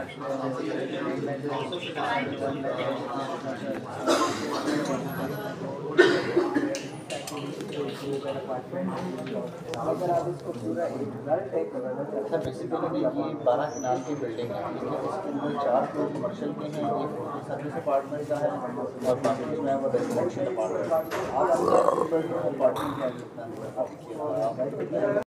अगर आप इसको पूरा एक घर टेक करना चाहते हैं, बेसिकली ये 12 कनाल की बिल्डिंग है, ठीक है। इसके अंदर 4 फ्लोर कमर्शियल के हैं, एक सर्विस अपार्टमेंट का है और बाकी जो है वो रेजिडेंशियल अपार्टमेंट। आप अपार्टमेंट क्या